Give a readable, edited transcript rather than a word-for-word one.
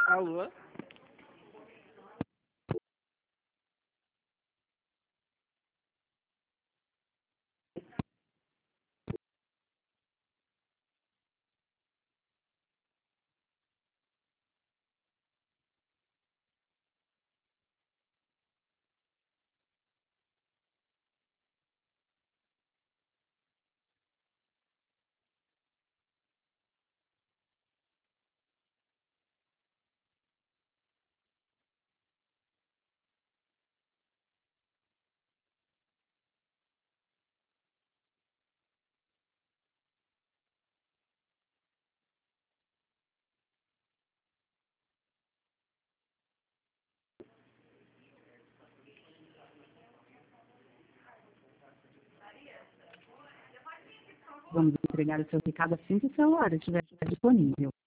Alô? Vamos entregar o seu recado assim que o celular estiver disponível.